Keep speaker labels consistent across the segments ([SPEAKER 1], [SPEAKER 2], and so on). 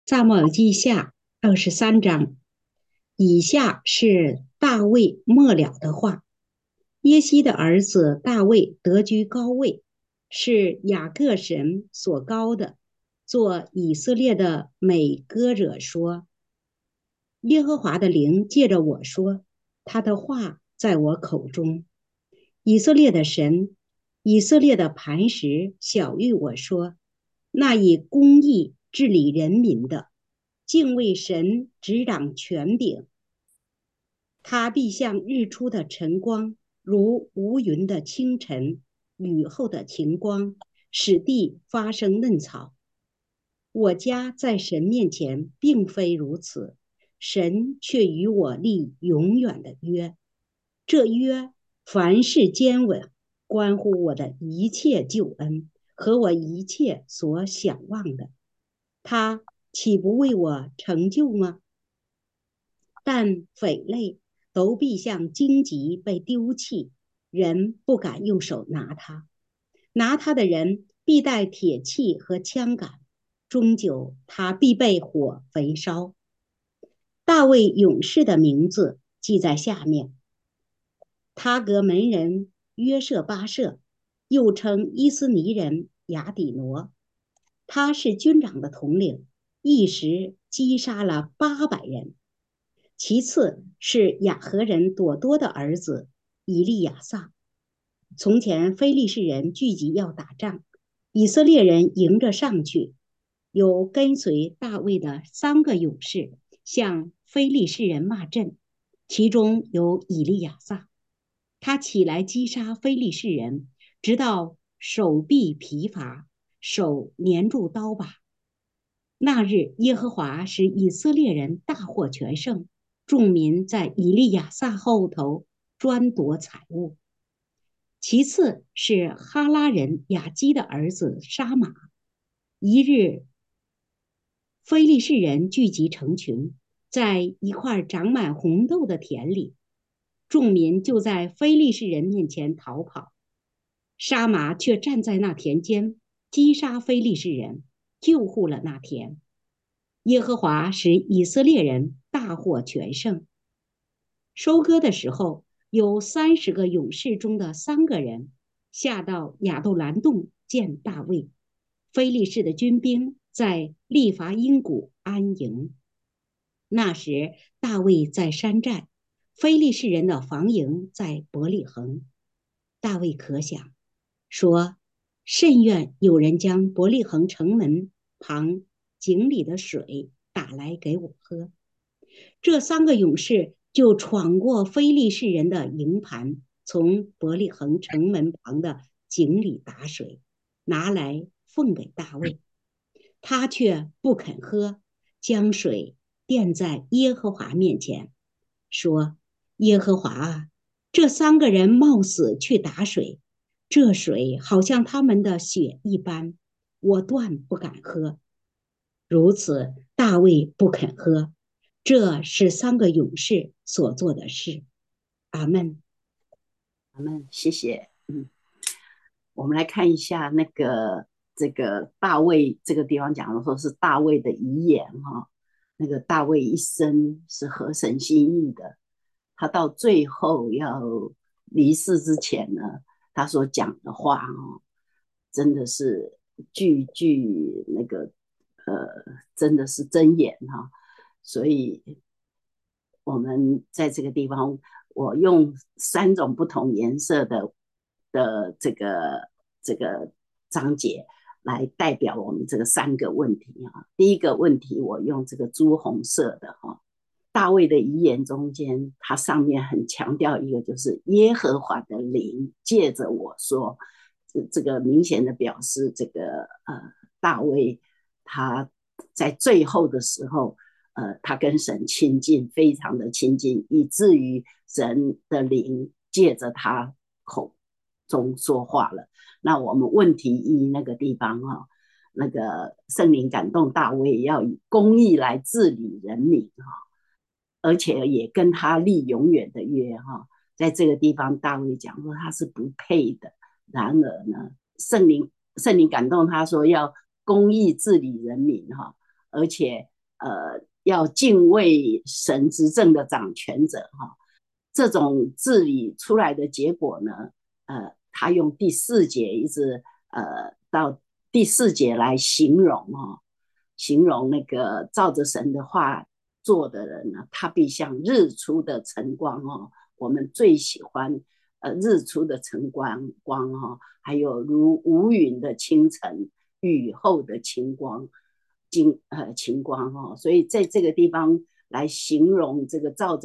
[SPEAKER 1] 撒母耳记下23章，以下是大卫末了的话：耶西的儿子大卫得居高位，是雅各神所高的，做以色列的美歌者说：耶和华的灵借着我说，他的话在我口中。以色列的神，以色列的磐石晓谕我说：那以公义治理人民的，敬畏神执掌权柄，他必像日出的晨光，如无云的清晨，雨后的晴光，使地发生嫩草。我家在神面前并非如此，神却与我立永远的约。这约凡事坚稳，关乎我的一切救恩和我一切所想望的。他岂不为我成就吗？但匪类都必像荆棘被丢弃，人不敢用手拿它。拿它的人必带铁器和枪杆，终究他必被火焚烧。大卫勇士的名字记在下面：他革门人约瑟巴舍，又称伊斯尼人雅底挪。他是军长的统领，一时击杀了800人。其次是雅和人朵多的儿子以利亚撒。从前非利士人聚集要打仗，以色列人迎着上去，有跟随大卫的3个勇士向非利士人骂阵，其中有以利亚撒。他起来击杀非利士人，直到手臂疲乏，手粘住刀把。那日耶和华使以色列人大获全胜，众民在以利亚撒后头专夺财物。其次是哈拉人雅基的儿子沙马。一日，非利士人聚集成群，在一块长满红豆的田里，众民就在非利士人面前逃跑。沙马却站在那田间，击杀非利士人，救护了那田。耶和华使以色列人大获全胜。收割的时候，有30个勇士中的3个人下到亚杜兰洞见大卫。非利士的军兵在利伐因谷安营。那时大卫在山寨，非利士人的防营在伯利恒。大卫可想说：甚愿有人将伯利恒城门旁井里的水打来给我喝。这3个勇士就闯过非利士人的营盘，从伯利恒城门旁的井里打水，拿来奉给大卫。他却不肯喝，将水奠在耶和华面前，说：耶和华啊，这3个人冒死去打水，这水好像他们的血一般，我断不敢喝。如此大卫不肯喝，这是3个勇士所做的事。阿们。
[SPEAKER 2] 阿们，谢谢。我们来看一下这个大卫这个地方讲的说是大卫的遗言哈。那个大卫一生是合神心意的，他到最后要离世之前呢，他所讲的话真的是句句真的是真言哈。所以我们在这个地方，我用3种不同颜色的这个章节来代表我们这个3个问题啊。第一个问题，我用这个朱红色的哈。大卫的遗言中间，他上面很强调一个，就是耶和华的灵借着我说，这个明显的表示大卫他在最后的时候，他跟神亲近，非常的亲近，以至于神的灵借着他口中说话了。那我们问题一那个地方那个圣灵感动大卫要以公义来治理人民而且也跟他立永远的约在这个地方大卫讲说他是不配的，然而呢圣灵感动他说要公义治理人民而且要敬畏神执政的掌权者哈。这种治理出来的结果呢，他用第四节一直到第四节来形容哦，形容那个照着神的话做的人呢，他必像日出的晨光哦。我们最喜欢日出的晨光哦，还有如无云的清晨，雨后的晴光，晴光哦。所以在这个地方来形容这个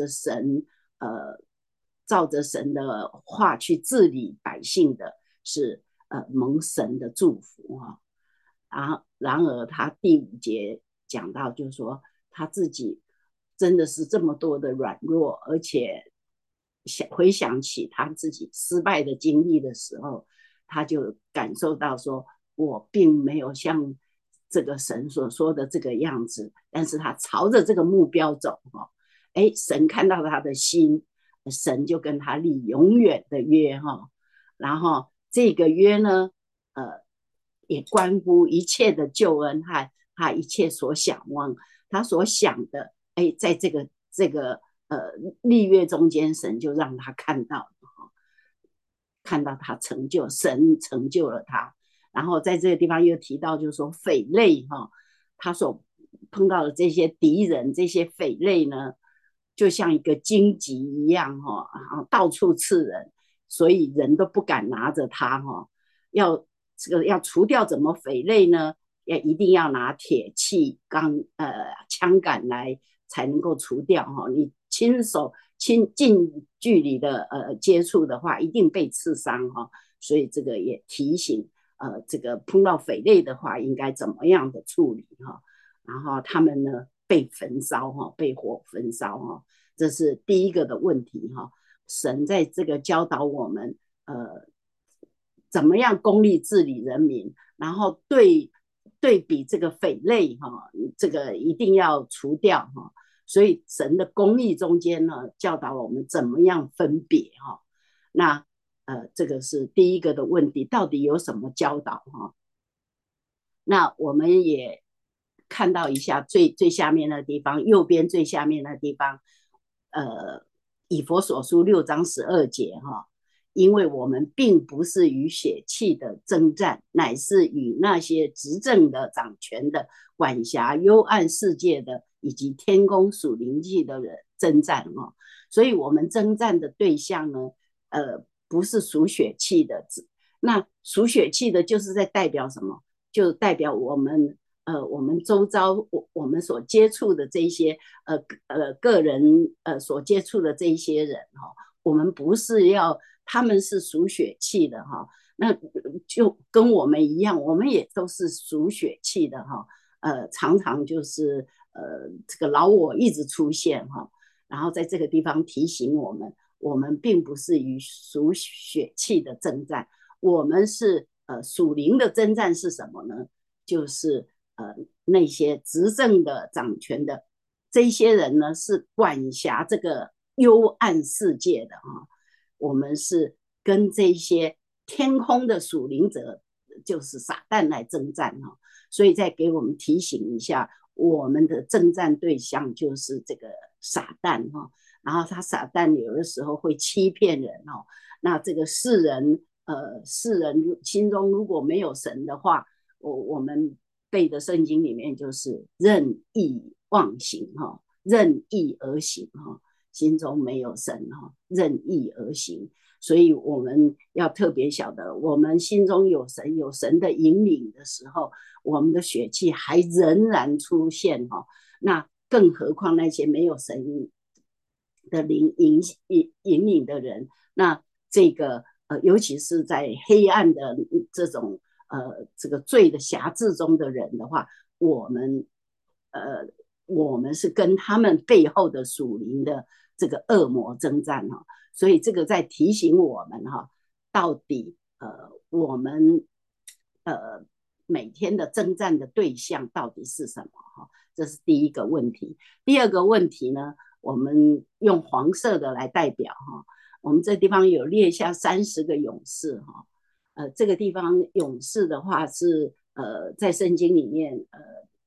[SPEAKER 2] 照着神的话去治理百姓的是蒙神的祝福哈、哦。然而他第五节讲到，就是说他自己真的是这么多的软弱，而且回想起他自己失败的经历的时候，他就感受到说，我并没有像这个神所说的这个样子，但是他朝着这个目标走哈。哎，神看到他的心，神就跟他立永远的约哈。然后这个约呢，也关乎一切的救恩和他一切所想望，他所想的，哎，在这个立约中间，神就让他看到，看到他成就，神成就了他。然后在这个地方又提到，就是说匪类哈，他所碰到的这些敌人，这些匪类呢，就像一个荆棘一样哈，到处刺人，所以人都不敢拿着它哈。要除掉怎么匪类呢？也一定要拿铁器、枪杆来才能够除掉哈。你近距离的接触的话，一定被刺伤哈。所以这个也提醒这个碰到匪类的话，应该怎么样的处理哈。然后他们呢被焚烧哈，被火焚烧哈，这是第一个的问题哈。神在这个教导我们怎么样公义治理人民，然后对比这个匪类哈，这个一定要除掉哈。所以神的公义中间呢，教导我们怎么样分别哈。那这个是第一个的问题，到底有什么教导哈？那我们也看到一下最下面的地方，右边最下面的地方，以佛所书6章12节哈。因为我们并不是与血气的征战，乃是与那些执政的、掌权的、管辖幽暗世界的，以及天宫属灵气的人征战哦。所以我们征战的对象呢，不是属血气的。那属血气的，就是在代表什么？就代表我们周遭我们所接触的这些个人所接触的这一些人哈、哦，我们不是要。他们是属血气的哈，那就跟我们一样，我们也都是属血气的哈。常常就是这个老我一直出现哈，然后在这个地方提醒我们，我们并不是与属血气的征战，我们是属灵的征战是什么呢？就是那些执政的、掌权的这些人呢，是管辖这个幽暗世界的哈。我们是跟这些天空的属灵者，就是撒旦来征战哈。所以再给我们提醒一下，我们的征战对象就是这个撒旦哈。然后他撒旦有的时候会欺骗人哦。那这个世人心中如果没有神的话，我们背的圣经里面就是任意妄行哈，任意而行哈。心中没有神哈，任意而行。所以我们要特别晓得，我们心中有神，有神的引领的时候，我们的血气还仍然出现哈。那更何况那些没有神的灵引领的人，那这个尤其是在黑暗的这个罪的辖制中的人的话，我们呃我们是跟他们背后的属灵的这个恶魔征战哈。所以这个在提醒我们哈，到底我们每天的征战的对象到底是什么哈？这是第一个问题。第二个问题呢，我们用黄色的来代表哈。我们这地方有列下30个勇士哈。这个地方勇士的话是在圣经里面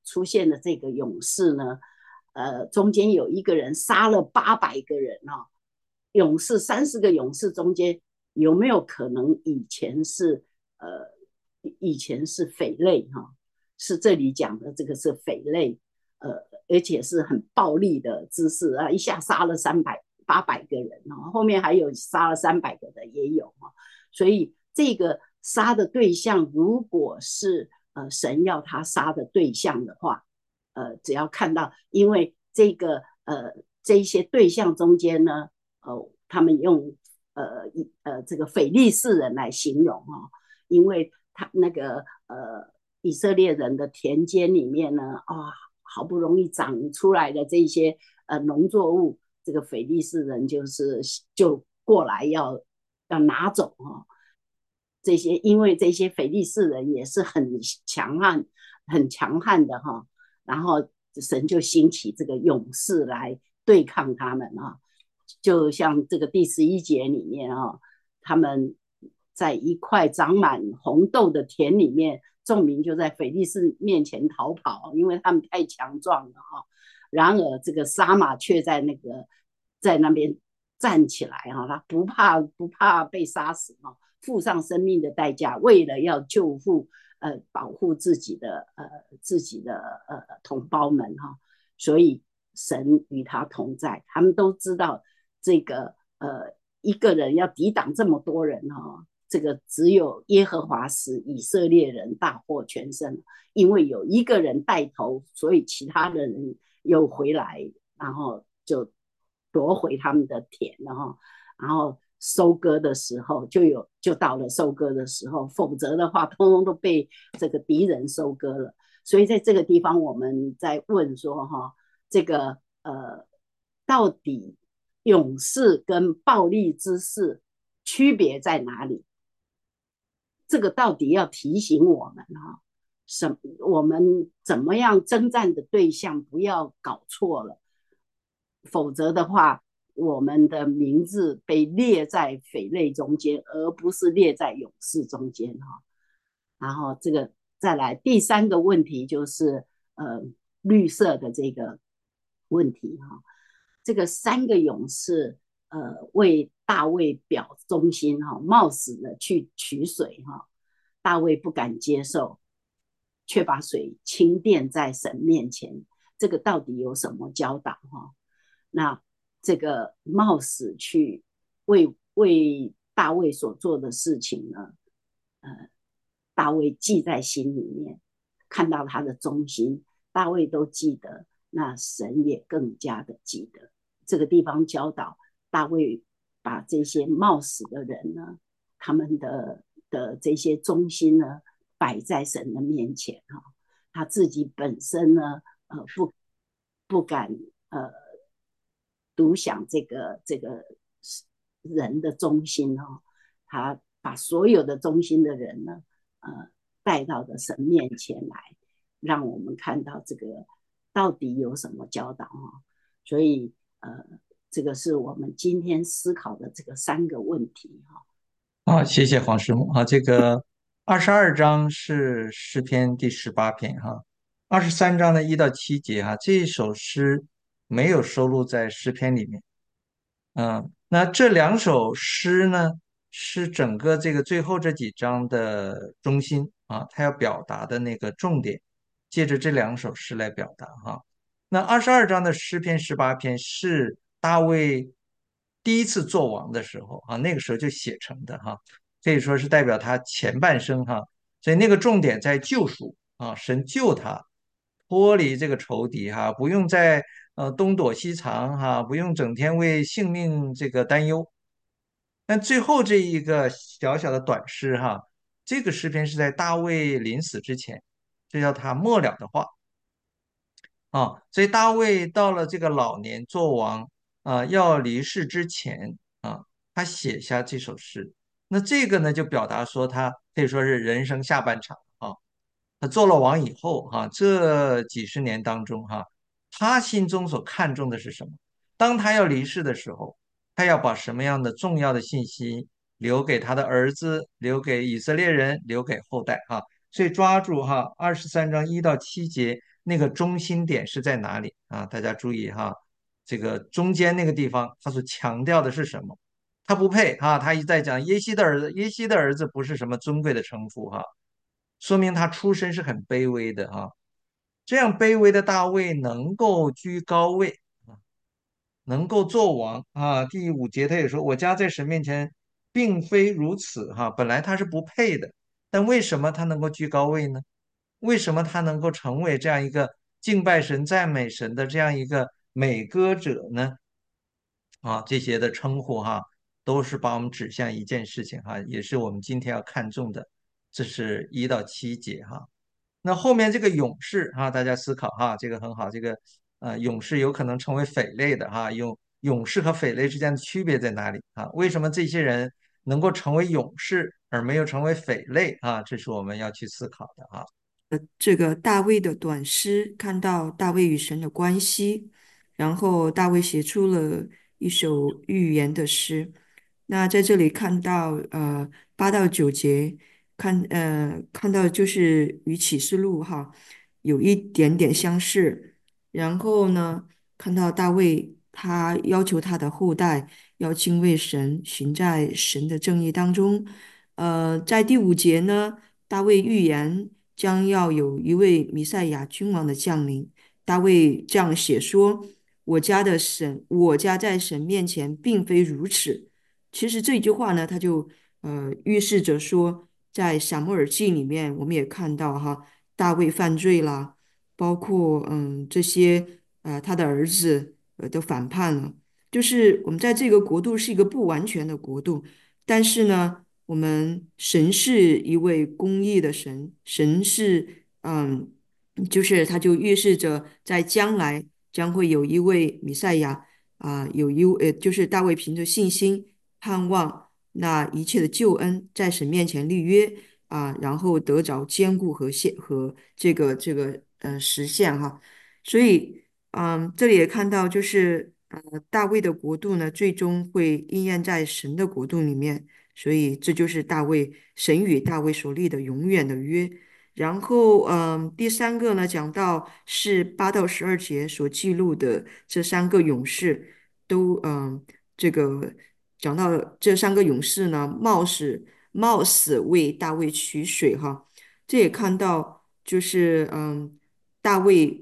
[SPEAKER 2] 出现的这个勇士呢，中间有一个人杀了800个人哦，勇士30个勇士中间有没有可能以前是匪类哈、哦？是这里讲的这个是匪类，而且是很暴力的姿势啊，一下杀了800个人哦，后面还有杀了300个的也有哦，所以这个杀的对象如果是神要他杀的对象的话，只要看到，因为这一些对象中间呢，他们用这个腓力士人来形容哦，因为他那个以色列人的田间里面呢，好不容易长出来的这些农作物，这个腓力士人就过来要拿走哦。这些因为这些腓力士人也是很强悍的哈，然后神就兴起这个勇士来对抗他们啊，就像这个第11节里面啊，他们在一块长满红豆的田里面，众民就在腓力士面前逃跑，因为他们太强壮了哈。然而这个沙马却在那边站起来哈，他不怕被杀死哈，付上生命的代价，为了要保护自己的同胞们哈，所以神与他同在，他们都知道这个一个人要抵挡这么多人哈，这个只有耶和华使以色列人大获全胜，因为有一个人带头，所以其他的人又回来，然后就夺回他们的田了哈，然后收割的时候就到了收割的时候，否则的话，通通都被这个敌人收割了。所以在这个地方，我们在问说哈，这个到底勇士跟暴力之士区别在哪里？这个到底要提醒我们哈，我们怎么样征战的对象不要搞错了，否则的话，我们的名字被列在匪类中间，而不是列在勇士中间哈。然后这个再来第三个问题就是绿色的这个问题哈，这个3个勇士为大卫表忠心哈，冒死的去取水哈，大卫不敢接受，却把水倾垫在神面前，这个到底有什么教导哈？那这个冒死去为大卫所做的事情呢，大卫记在心里面，看到他的忠心，大卫都记得，那神也更加的记得。这个地方教导大卫把这些冒死的人呢，他们的这些忠心呢，摆在神的面前哈，他自己本身呢，不敢独享这个人的忠心哦，他把所有的忠心的人呢，带到的神面前来，让我们看到这个到底有什么教导哦。所以这个是我们今天思考的这个3个问题哈。
[SPEAKER 3] 好，谢谢黄师母。这个22章是诗篇第18篇哈，23章的1到7节哈，这一首诗没有收录在诗篇里面。那这2首诗呢，是整个这个最后这几章的中心啊，他要表达的那个重点，借着这2首诗来表达哈。那22章的诗篇18篇是大卫第一次做王的时候啊，那个时候就写成的哈，可以说是代表他前半生哈，所以那个重点在救赎啊，神救他脱离这个仇敌哈，不用再东躲西藏哈，不用整天为性命这个担忧。但最后这一个小小的短诗哈，这个诗篇是在大卫临死之前，这叫他末了的话所以大卫到了这个老年做王要离世之前他写下这首诗。那这个呢，就表达说他可以说是人生下半场他做了王以后这几十年当中他心中所看重的是什么？当他要离世的时候，他要把什么样的重要的信息留给他的儿子，留给以色列人，留给后代所以抓住23章1到7节那个中心点是在哪里啊？大家注意哈，这个中间那个地方，他所强调的是什么？他不配啊！他一再讲耶西的儿子，耶西的儿子不是什么尊贵的称呼哈，说明他出身是很卑微的哈。这样卑微的大卫能够居高位啊，能够做王啊。第五节他也说，我家在神面前并非如此哈，本来他是不配的，但为什么他能够居高位呢？为什么他能够成为这样一个敬拜神、赞美神的这样一个美歌者呢？啊，这些的称呼哈，都是把我们指向一件事情哈，也是我们今天要看重的。这是1到7节哈。那后面这个勇士哈，大家思考哈，这个很好。这个勇士有可能成为匪类的哈，勇士和匪类之间的区别在哪里啊？为什么这些人能够成为勇士而没有成为匪类啊？这是我们要去思考的啊。
[SPEAKER 4] 这个大卫的短诗，看到大卫与神的关系，然后大卫写出了一首寓言的诗。那在这里看到8到9节，看到就是与启示录哈有一点点相似。然后呢，看到大卫他要求他的后代要敬畏神，行在神的正义当中。在第5节呢。大卫预言将要有一位弥赛亚君王的降临。大卫这样写说：我家在神面前并非如此。”其实这句话呢，他就预示着说，在撒母耳记里面，我们也看到哈，大卫犯罪啦，包括这些他的儿子都反叛了。就是我们在这个国度是一个不完全的国度，但是呢。我们神是一位公义的神，神是就是他就预示着在将来将会有一位弥赛亚有一位就是大卫凭着信心盼望那一切的救恩在神面前立约然后得着坚固和这个实现哈，所以这里也看到就是大卫的国度呢，最终会应验在神的国度里面。所以这就是神与大卫所立的永远的约。然后，第三个呢，讲到是8到12节所记录的这三个勇士都，这个讲到这三个勇士呢，冒死为大卫取水哈。这也看到就是大卫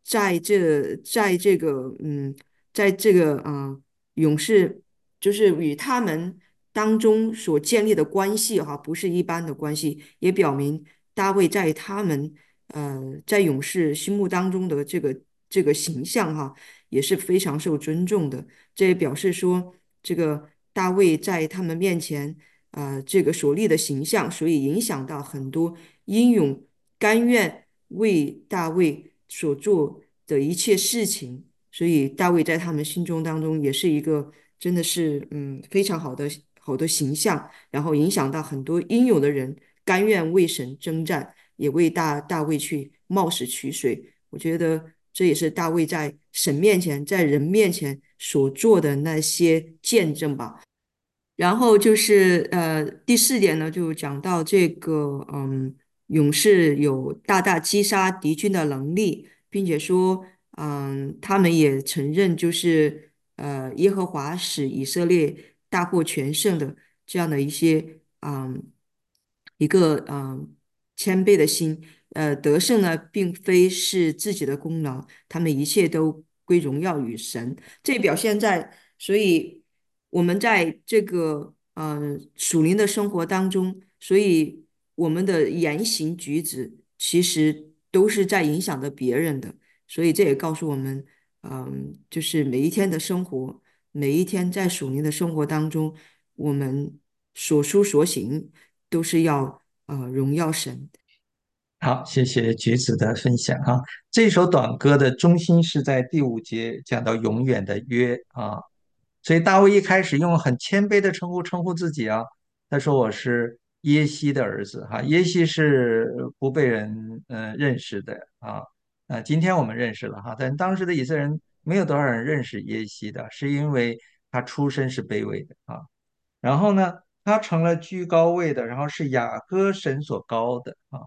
[SPEAKER 4] 在这个勇士就是与他们当中所建立的关系哈，不是一般的关系，也表明大卫在他们在勇士心目当中的这个形象哈，也是非常受尊重的。这也表示说，这个大卫在他们面前这个所立的形象，所以影响到很多英勇甘愿为大卫所做的一切事情。所以大卫在他们心中当中也是一个真的是非常好的形象，然后影响到很多英勇的人甘愿为神征战，也为大卫去冒死取水。我觉得这也是大卫在神面前，在人面前所做的那些见证吧。然后就是第4点呢，就讲到这个勇士有大大击杀敌军的能力，并且说他们也承认就是耶和华使以色列大获全胜的这样的一些一个谦卑的心。得胜呢，并非是自己的功劳，他们一切都归荣耀与神。这表现在，所以我们在这个属灵的生活当中，所以我们的言行举止其实都是在影响着别人的。所以这也告诉我们，就是每一天的生活，每一天在属灵的生活当中，我们所说所行都是要荣耀神。
[SPEAKER 3] 好，谢谢橘子的分享哈。这首短歌的中心是在第5节讲到永远的约啊，所以大卫一开始用很谦卑的称呼自己啊，他说我是耶西的儿子哈，耶西是不被人认识的啊，今天我们认识了哈，但当时的以色列人没有多少人认识耶西的，是因为他出身是卑微的啊，然后呢，他成了居高位的，然后是雅各神所高的啊。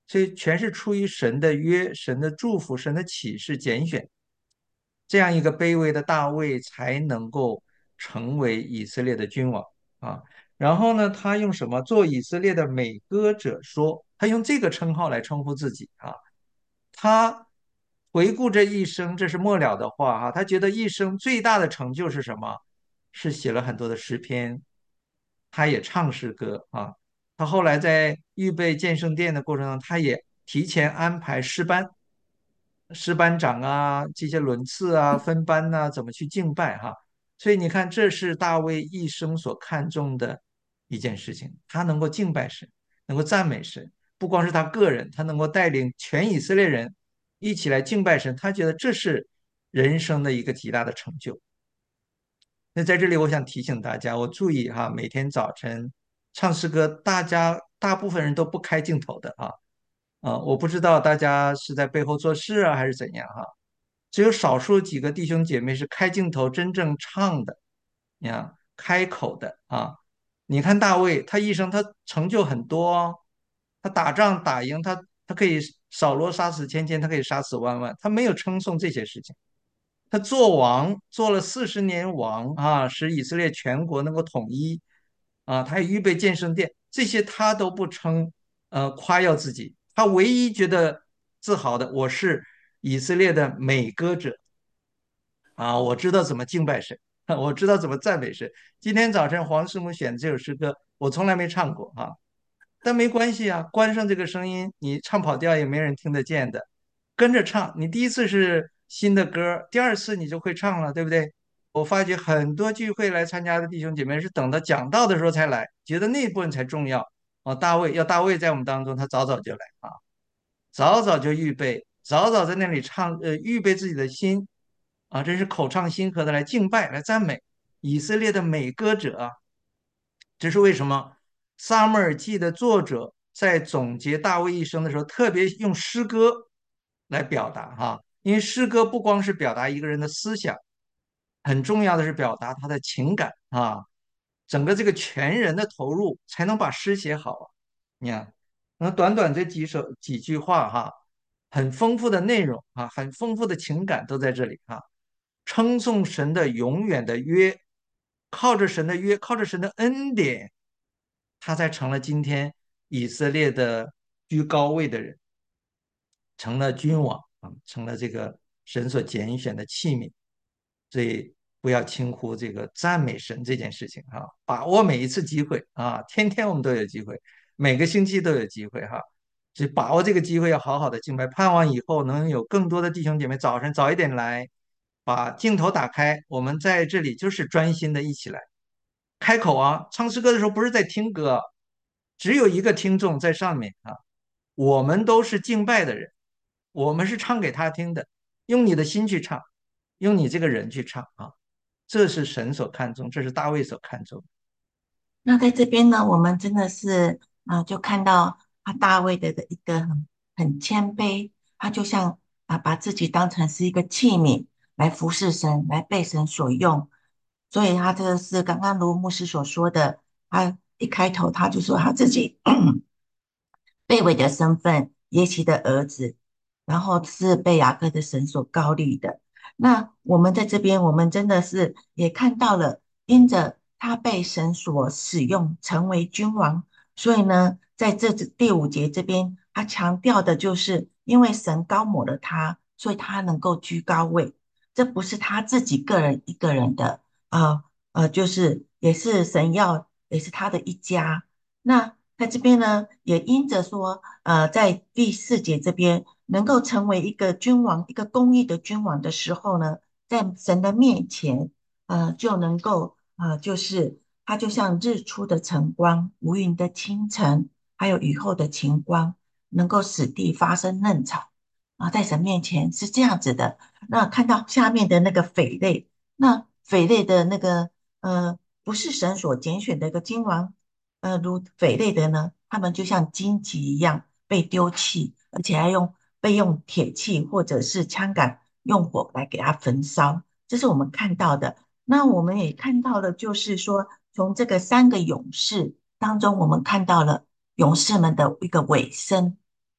[SPEAKER 3] 所以全是出于神的约、神的祝福、神的启示拣选，这样一个卑微的大卫才能够成为以色列的君王啊。然后呢，他用什么做以色列的美歌者说，他用这个称号来称呼自己啊。他回顾这一生，这是末了的话哈、他觉得一生最大的成就是什么？是写了很多的诗篇，他也唱诗歌啊。他后来在预备建圣殿的过程中，他也提前安排诗班、诗班长啊，这些轮次啊、分班呐、怎么去敬拜哈。所以你看，这是大卫一生所看重的一件事情，他能够敬拜神，能够赞美神，不光是他个人，他能够带领全以色列人一起来敬拜神，他觉得这是人生的一个极大的成就。那在这里，我想提醒大家，我注意哈，每天早晨唱诗歌，大部分人都不开镜头的啊。我不知道大家是在背后做事啊，还是怎样哈。只有少数几个弟兄姐妹是开镜头真正唱的，你看开口的啊。你看大卫，他一生他成就很多哦，他打仗打赢他可以扫罗杀死千千，他可以杀死万万，他没有称颂这些事情。他做王做了40年王啊，使以色列全国能够统一啊，他也预备建圣殿，这些他都不称夸耀自己，他唯一觉得自豪的，我是以色列的美歌者啊，我知道怎么敬拜神，我知道怎么赞美神。今天早晨黄师母选的这首诗歌，我从来没唱过啊，但没关系啊，关上这个声音，你唱跑调也没人听得见的，跟着唱。你第一次是新的歌，第二次你就会唱了，对不对？我发觉很多聚会来参加的弟兄姐妹是等到讲道的时候才来，觉得那部分才重要。哦，大卫在我们当中，他早早就来啊，早早就预备，早早在那里唱，预备自己的心啊，真是口唱心和的来敬拜、来赞美以色列的美歌者啊。这是为什么？撒母耳记的作者在总结大卫一生的时候，特别用诗歌来表达哈，因为诗歌不光是表达一个人的思想，很重要的是表达他的情感啊，整个这个全人的投入，才能把诗写好啊。你看，那短短这几句话哈，很丰富的内容啊，很丰富的情感都在这里啊，称颂神的永远的约，靠着神的约，靠着神的恩典。他才成了今天以色列的居高位的人，成了君王啊，成了这个神所拣选的器皿。所以不要轻忽这个赞美神这件事情啊，把握每一次机会啊，天天我们都有机会，每个星期都有机会哈。所以把握这个机会，要好好的敬拜，盼望以后能有更多的弟兄姐妹早晨早一点来，把镜头打开，我们在这里就是专心的一起来开口啊，唱诗歌的时候不是在听歌，只有一个听众在上面啊，我们都是敬拜的人，我们是唱给他听的，用你的心去唱，用你这个人去唱啊，这是神所看重，这是大卫所看重。
[SPEAKER 5] 那在这边呢，我们真的是就看到大卫的一个很谦卑，他就像把自己当成是一个器皿来服侍神，来被神所用。所以他这个是刚刚卢牧师所说的，他一开头他就说他自己被韦的身份，耶西的儿子，然后是被雅各的神所高立的。那我们在这边，我们真的是也看到了，因着他被神所使用，成为君王，所以呢，在第5节这边，他强调的就是，因为神高抹了他，所以他能够居高位。这不是他自己个人一个人的，就是也是神要，也是他的一家。那在这边呢，也因着说，在第4节这边能够成为一个君王，一个公义的君王的时候呢，在神的面前，就能够，就是他就像日出的晨光、无云的清晨，还有雨后的晴光，能够使地发生嫩草。在神面前是这样子的。那看到下面的那个匪类，那匪类的那个，不是神所拣选的一个君王。如匪类的呢，他们就像荆棘一样被丢弃，而且还被用铁器或者是枪杆用火来给它焚烧，这是我们看到的。那我们也看到了，就是说从这个3个勇士当中，我们看到了勇士们的一个尾声。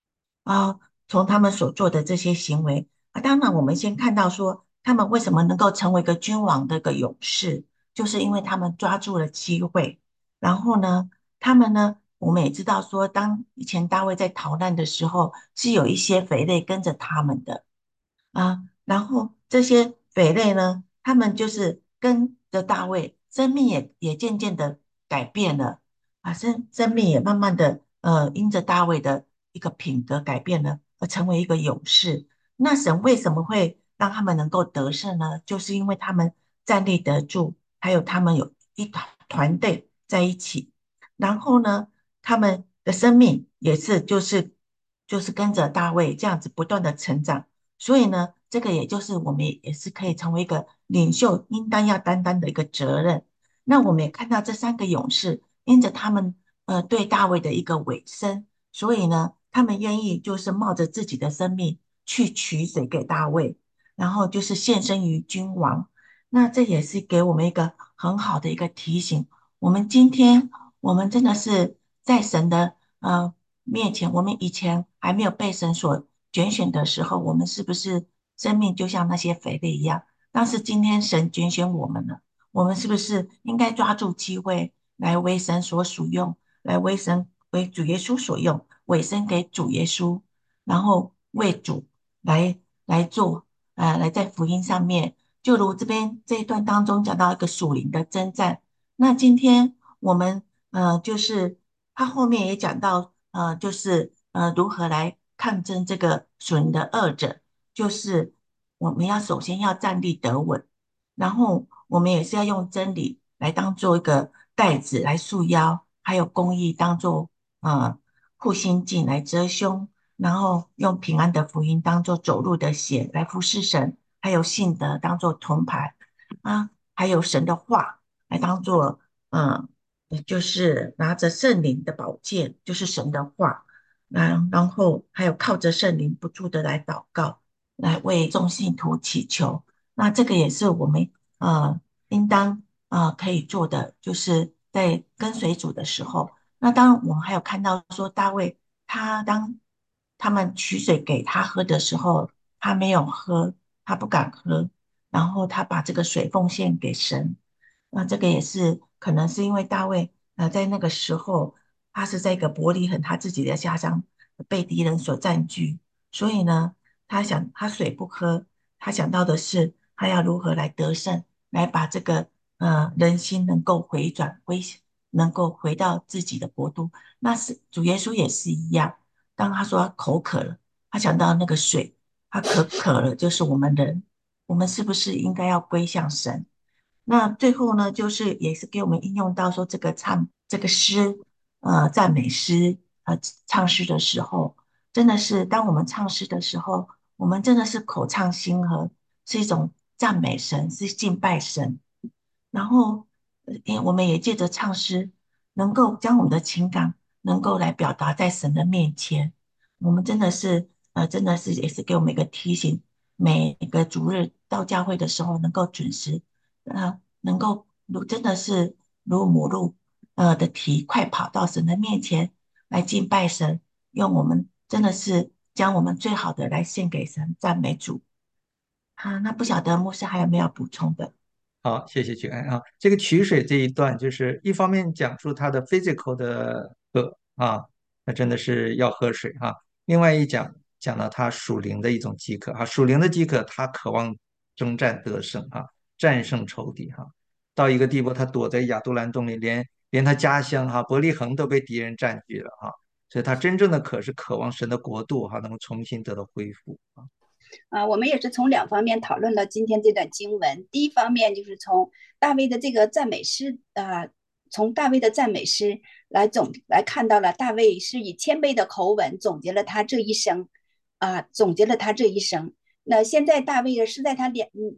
[SPEAKER 5] 啊，从他们所做的这些行为啊，当然我们先看到说他们为什么能够成为一个君王的一个勇士，就是因为他们抓住了机会。然后呢，他们呢，我们也知道说，当以前大卫在逃难的时候，是有一些匪类跟着他们的。然后这些匪类呢，他们就是跟着大卫，生命也渐渐的改变了生命也慢慢的因着大卫的一个品格改变了，而成为一个勇士。那神为什么会让他们能够得胜呢？就是因为他们站立得住，还有他们有一团队在一起，然后呢，他们的生命也是就是跟着大卫这样子不断的成长。所以呢，这个也就是我们也是可以成为一个领袖应当要担当的一个责任。那我们也看到这三个勇士，因着他们对大卫的一个委身，所以呢，他们愿意就是冒着自己的生命去取水给大卫，然后就是献身于君王。那这也是给我们一个很好的一个提醒。我们今天我们真的是在神的面前，我们以前还没有被神所拣选的时候，我们是不是生命就像那些肥类一样？但是今天神拣选我们了，我们是不是应该抓住机会来为神所属用，来为主耶稣所用，委身给主耶稣，然后为主来做，来在福音上面，就如这边这一段当中讲到一个属灵的征战。那今天我们就是他后面也讲到，就是如何来抗争这个属灵的恶者，就是我们要首先要站立得稳，然后我们也是要用真理来当做一个带子来束腰，还有公义当做护心镜来遮胸，然后用平安的福音当做走路的鞋来服侍神，还有信德当做铜牌还有神的话来当做嗯，也就是拿着圣灵的宝剑，就是神的话，然后还有靠着圣灵不住的来祷告，来为众信徒祈求。那这个也是我们应当可以做的，就是在跟随主的时候。那当然，我们还有看到说，大卫当他们取水给他喝的时候，他没有喝，他不敢喝，然后他把这个水奉献给神。那这个也是可能是因为大卫在那个时候，他是在一个伯利恒他自己的家乡被敌人所占据，所以呢，他水不喝，他想到的是他要如何来得胜，来把这个人心能够回转能够回到自己的国度。那是主耶稣也是一样，当他说他口渴了，他想到那个水，他渴了，就是我们人，我们是不是应该要归向神？那最后呢，就是也是给我们应用到说这个诗，赞美诗，唱诗的时候，真的是当我们唱诗的时候，我们真的是口唱心和，是一种赞美神，是敬拜神。然后，我们也借着唱诗，能够将我们的情感能够来表达在神的面前。我们真的是也是给我们一个提醒，每个主日到教会的时候，能够准时，能够真的是如母鹿的蹄，快跑到神的面前来敬拜神，用我们真的是将我们最好的来献给神，赞美主。那不晓得牧师还有没有补充的？
[SPEAKER 3] 好，谢谢君安啊。这个取水这一段，就是一方面讲述他的 physical 的渴那真的是要喝水另外讲到他属灵的一种饥渴属灵的饥渴，他渴望征战得胜战胜仇敌到一个地步，他躲在亚杜兰洞里，连他家乡伯利恒都被敌人占据了所以他真正的是渴望神的国度能够重新得到恢复
[SPEAKER 6] 我们也是从两方面讨论了今天这段经文。第一方面就是从大卫的这个赞美诗从大卫的赞美诗来看到了大卫是以谦卑的口吻总结了他这一生总结了他这一生。那现在大卫是在他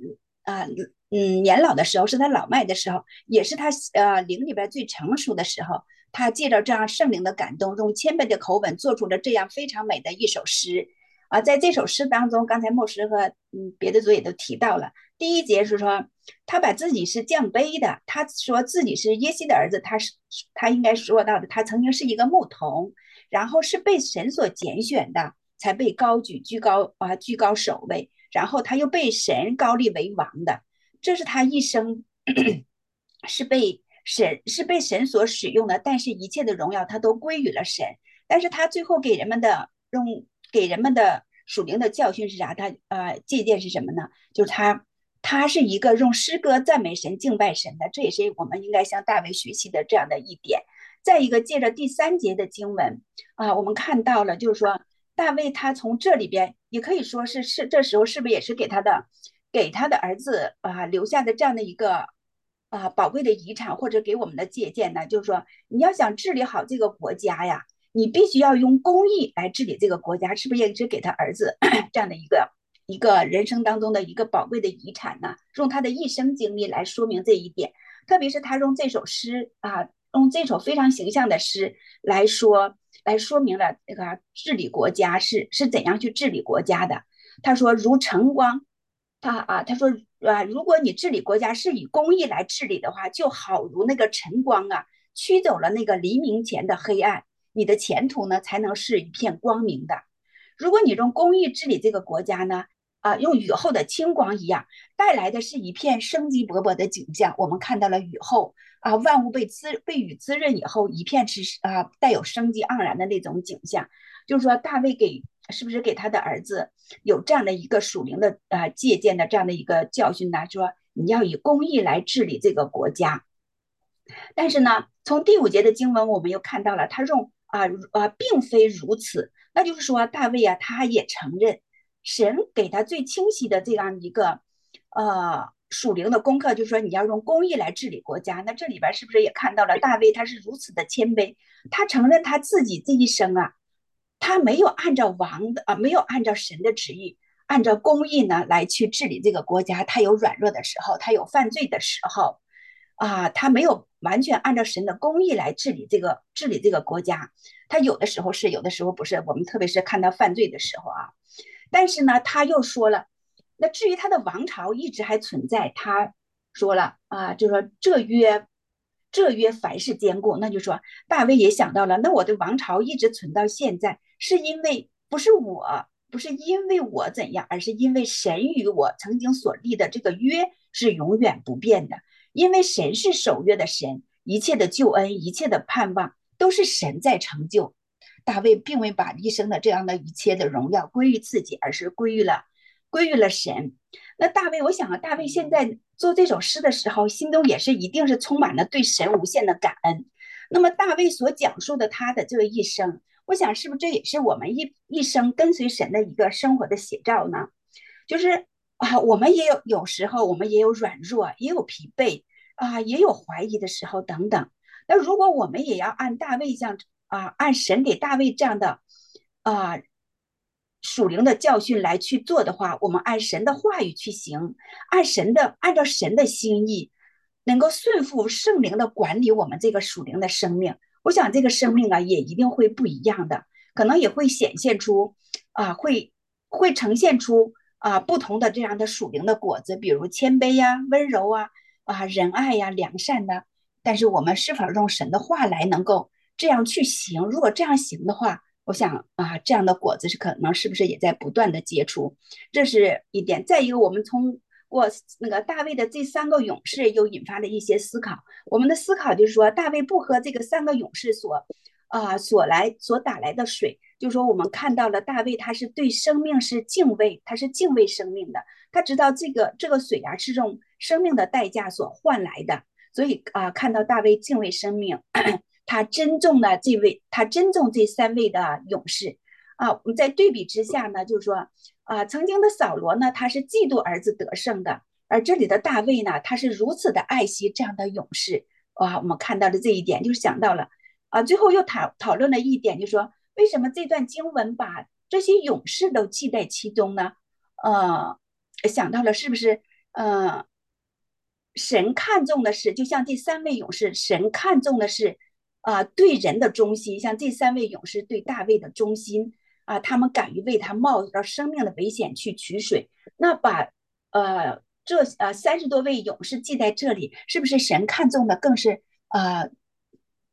[SPEAKER 6] 年老的时候，是他老迈的时候，也是他灵里边最成熟的时候。他借着这样圣灵的感动，用谦卑的口吻做出了这样非常美的一首诗。在这首诗当中，刚才牧师和别的组也都提到了。第一节是说，他把自己是降卑的，他说自己是耶西的儿子，他应该说到的，他曾经是一个牧童，然后是被神所拣选的， 才被居高首位，然后他又被神高立为王的，这是他一生是被神所使用的，但是一切的荣耀他都归于了神。但是他最后给人们的属灵的教训是啥？借鉴是什么呢？就是他是一个用诗歌赞美神、敬拜神的，这也是我们应该向大卫学习的这样的一点。再一个，借着第3节的经文我们看到了，就是说大卫他从这里边也可以说是这时候是不是也是给他的儿子留下的这样的一个宝贵的遗产，或者给我们的借鉴呢？就是说你要想治理好这个国家呀，你必须要用公义来治理这个国家，是不是也是给他儿子这样的一个人生当中的一个宝贵的遗产呢？用他的一生经历来说明这一点，特别是他用这首诗用这首非常形象的诗来说明了这个治理国家是怎样去治理国家的。他说如晨光，他说如果你治理国家是以公义来治理的话，就好如那个晨光驱走了那个黎明前的黑暗，你的前途呢才能是一片光明的。如果你用公义治理这个国家呢用雨后的清光一样，带来的是一片生机勃勃的景象。我们看到了雨后万物被雨滋润以后，一片是带有生机盎然的那种景象。就是说大卫是不是给他的儿子有这样的一个属灵的借鉴的这样的一个教训呢？说你要以公义来治理这个国家。但是呢，从第5节的经文我们又看到了他用并非如此，那就是说大卫他也承认神给他最清晰的这样一个属灵的功课，就是说你要用公义来治理国家。那这里边是不是也看到了大卫他是如此的谦卑，他承认他自己这一生他没有按照没有按照神的旨意，按照公义呢来去治理这个国家。他有软弱的时候，他有犯罪的时候他没有完全按照神的公义来治理这个国家。他有的时候是，有的时候不是。我们特别是看到犯罪的时候但是呢，他又说了，那至于他的王朝一直还存在，他说了就说这约凡事坚固。那就说大卫也想到了，那我的王朝一直存到现在，是因为不是因为我怎样，而是因为神与我曾经所立的这个约是永远不变的。因为神是守约的神，一切的救恩，一切的盼望都是神在成就。大卫并未把一生的这样的一切的荣耀归于自己，而是归于了神。那大卫，我想大卫现在做这首诗的时候，心中也是一定是充满了对神无限的感恩。那么大卫所讲述的他的这个一生，我想是不是这也是我们一生跟随神的一个生活的写照呢？就是我们也有时候我们也有软弱，也有疲惫也有怀疑的时候等等。那如果我们也要按按神给大卫这样的属灵的教训来去做的话，我们按神的话语去行，按照神的心意，能够顺服圣灵的管理我们这个属灵的生命。我想这个生命也一定会不一样的，可能也会显现出会呈现出不同的这样的属灵的果子，比如谦卑温柔仁爱良善的。但是我们是否用神的话来能够这样去行？如果这样行的话，我想这样的果子是不是也在不断的结出？这是一点。再一个，我们通过那个大卫的这3个勇士又引发了一些思考。我们的思考就是说，大卫不喝这个3个勇士所打来的水，就是说我们看到了大卫他是对生命是敬畏，他是敬畏生命的，他知道这个水是用生命的代价所换来的。所以看到大卫敬畏生命，他珍重这3位的勇士我们在对比之下呢，就是说曾经的扫罗呢，他是嫉妒儿子得胜的，而这里的大卫呢，他是如此的爱惜这样的勇士我们看到了这一点，就想到了最后又讨论了一点，就是说为什么这段经文把这些勇士都记在其中呢？想到了是不是神看重的是，就像这3位勇士，神看重的是对人的忠心，像这3位勇士对大卫的忠心他们敢于为他冒着生命的危险去取水。那把这30多位勇士记在这里，是不是神看重的更是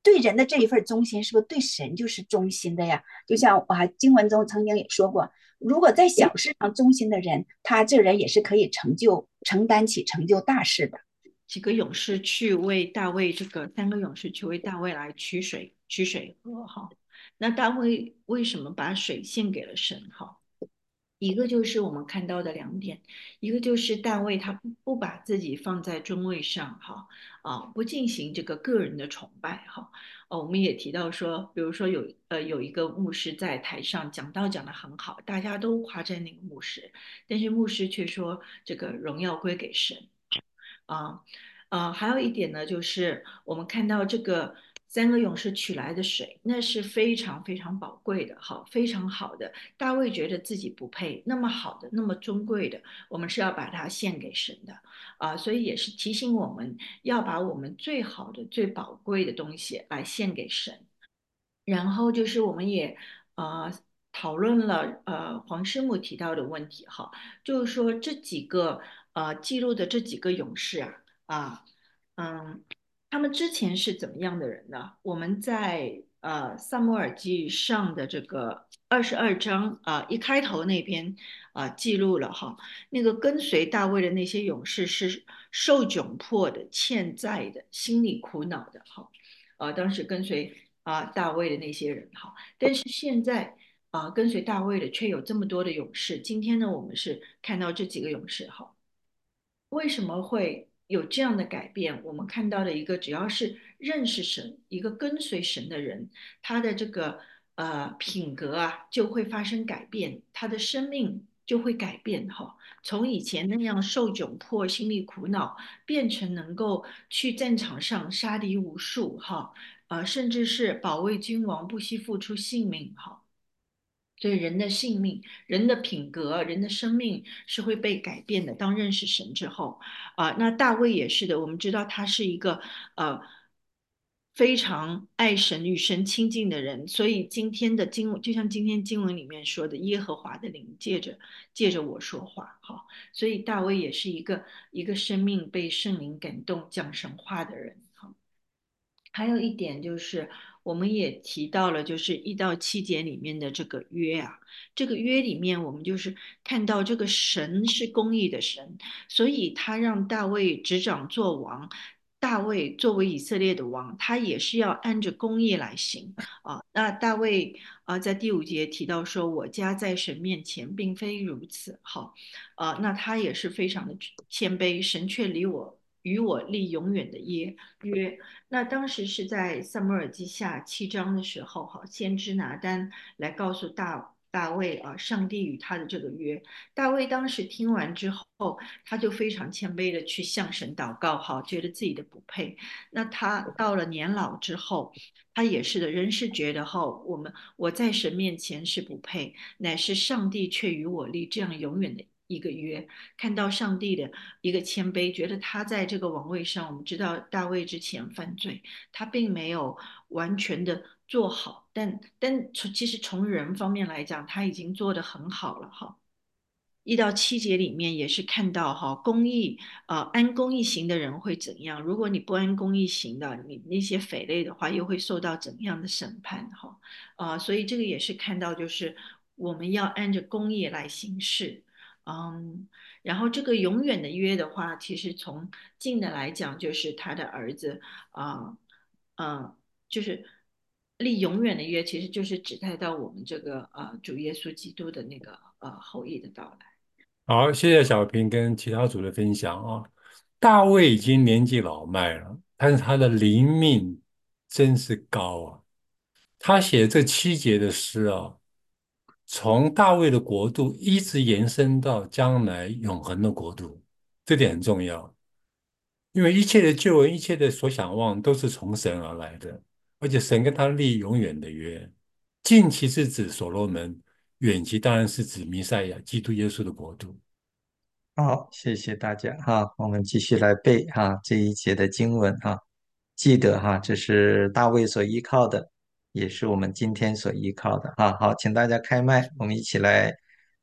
[SPEAKER 6] 对人的这一份忠心，是不是对神就是忠心的呀？就像经文中曾经也说过，如果在小事上忠心的人，他这人也是可以承担起成就大事的。
[SPEAKER 7] 几个勇士去为大卫三个勇士去为大卫来取水喝哈。那大卫为什么把水献给了神哈？一个就是我们看到的两点，一个就是大卫他不把自己放在中位上哈，不进行这个个人的崇拜哈。我们也提到说，比如说有一个牧师在台上讲道讲得很好，大家都夸赞那个牧师，但是牧师却说这个荣耀归给神。啊，还有一点呢，就是我们看到这个三个勇士取来的水，那是非常非常宝贵的，好，非常好的。大卫觉得自己不配，那么好的，那么尊贵的，我们是要把它献给神的，所以也是提醒我们要把我们最好的、最宝贵的东西来献给神。然后就是我们也讨论了黄师母提到的问题哈，就是说这几个记录的这几个勇士啊嗯，他们之前是怎么样的人呢？我们在萨母尔记上的这个22章一开头那边记录了哈，那个跟随大卫的那些勇士是受窘迫的、欠债的、心里苦恼的哈。当时跟随大卫的那些人哈，但是现在跟随大卫的却有这么多的勇士。今天呢，我们是看到这几个勇士哈，为什么会有这样的改变？我们看到的一个，只要是认识神、一个跟随神的人，他的这个品格就会发生改变，他的生命就会改变哈。从以前那样受窘迫、心里苦恼，变成能够去战场上杀敌无数哈，甚至是保卫君王，不惜付出性命哈。所以人的性命、人的品格、人的生命是会被改变的。当认识神之后，那大卫也是的。我们知道他是一个非常爱神、与神亲近的人。所以今天的经文，就像今天经文里面说的，耶和华的灵借着我说话，哈。所以大卫也是一个生命被圣灵感动、讲神话的人，哈。还有一点就是，我们也提到了，就是1到7节里面的这个约这个约里面，我们就是看到这个神是公义的神，所以他让大卫执掌做王。大卫作为以色列的王，他也是要按着公义来行那大卫在第5节提到说：“我家在神面前并非如此。”好，那他也是非常的谦卑，神却与我立永远的约。那当时是在撒母耳记下7章的时候，哈，先知拿单来告诉大卫上帝与他的这个约。大卫当时听完之后，他就非常谦卑的去向神祷告，哈，觉得自己的不配。那他到了年老之后，他也是的，人是觉得哈，我在神面前是不配，乃是上帝却与我立这样永远的一个约。看到上帝的一个谦卑，觉得他在这个王位上，我们知道大卫之前犯罪，他并没有完全的做好，但其实从人方面来讲，他已经做得很好了哈。1到7节里面也是看到哈，按公义行的人会怎样？如果你不按公义行的，你那些匪类的话，又会受到怎样的审判哈？所以这个也是看到，就是我们要按着公义来行事。然后这个永远的约的话，其实从近的来讲，就是他的儿子啊，就是立永远的约，其实就是指代到我们这个主耶稣基督的那个后裔的到来。
[SPEAKER 8] 好，谢谢小平跟其他组的分享啊。大卫已经年纪老迈了，但是他的灵命真是高啊。他写这7节的诗从大卫的国度一直延伸到将来永恒的国度，这点很重要。因为一切的救恩，一切的所想望都是从神而来的，而且神跟他立永远的约。近期是指所罗门，远期当然是指弥赛亚，基督耶稣的国度。
[SPEAKER 3] 好，谢谢大家哈，我们继续来背这一节的经文记得这是大卫所依靠的，也是我们今天所依靠的好，请大家开麦，我们一起来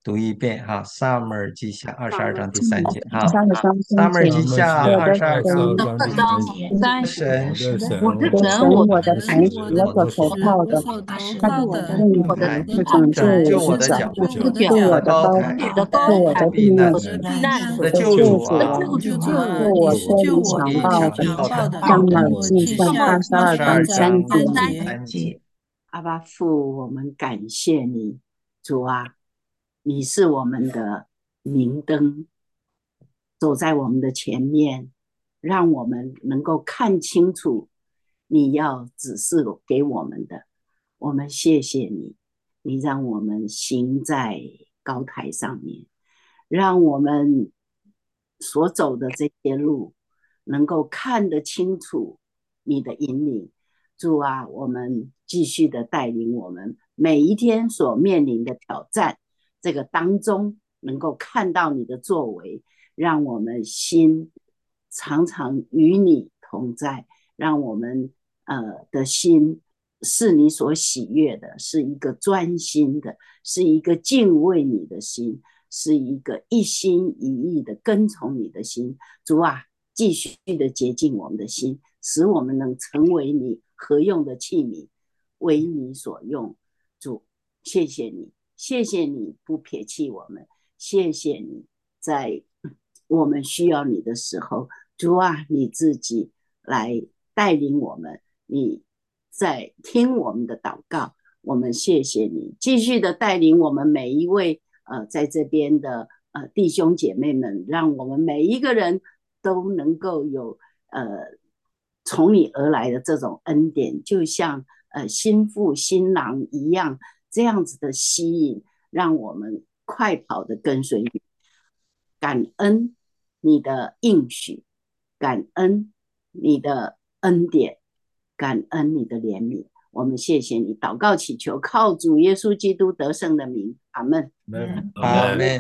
[SPEAKER 3] 读一遍哈，撒母耳记下22章第3节哈，
[SPEAKER 9] 33
[SPEAKER 3] 撒母耳记
[SPEAKER 8] 撒
[SPEAKER 3] 下
[SPEAKER 8] 母耳记
[SPEAKER 3] 22章
[SPEAKER 8] 22章第3节，
[SPEAKER 3] 我的神
[SPEAKER 8] 我的神，
[SPEAKER 9] 我的神，我的神，我所投靠的，他是我的盾牌，是拯救
[SPEAKER 3] 拯救
[SPEAKER 9] 我的脚，
[SPEAKER 3] 我的脚，
[SPEAKER 9] 是我的高台，是我的避难所，
[SPEAKER 3] 我的救主啊，
[SPEAKER 9] 救我脱离强暴的。撒母耳记下22章3节。
[SPEAKER 3] 3节。
[SPEAKER 2] 阿爸父，我们感谢你，主啊，你是我们的明灯，走在我们的前面，让我们能够看清楚你要指示给我们的。我们谢谢你，你让我们行在高台上面，让我们所走的这些路能够看得清楚你的引领。主啊，我们继续的带领我们每一天所面临的挑战，这个当中能够看到你的作为，让我们心常常与你同在，让我们的心是你所喜悦的，是一个专心的，是一个敬畏你的心，是一个一心一意的跟从你的心。主啊，继续的洁净我们的心，使我们能成为你合用的器皿，为你所用。主，谢谢你，谢谢你不撇弃我们，谢谢你在我们需要你的时候，主啊，你自己来带领我们，你在听我们的祷告。我们谢谢你继续的带领我们每一位在这边的弟兄姐妹们，让我们每一个人都能够有从你而来的这种恩典，就像新妇新郎一样，这样子的吸引，让我们快跑的跟随你。感恩你的应许，感恩你的恩典，感恩你的怜悯。我们谢谢你，祷告祈求，靠主耶稣基督得胜的名，阿们。
[SPEAKER 3] 阿们。